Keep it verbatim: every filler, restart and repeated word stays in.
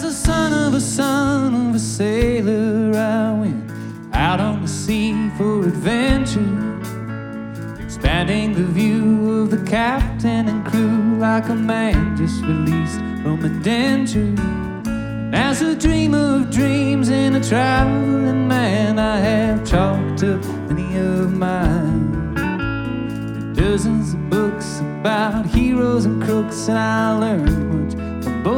the son of a son of a sailor, I went out on the sea for adventure, expanding the view of the captain and crew like a man just released from indenture. And as a dreamer of dreams and a traveling man, I have chalked up many of mine. Dozens of books about heroes and crooks, and I learned much from both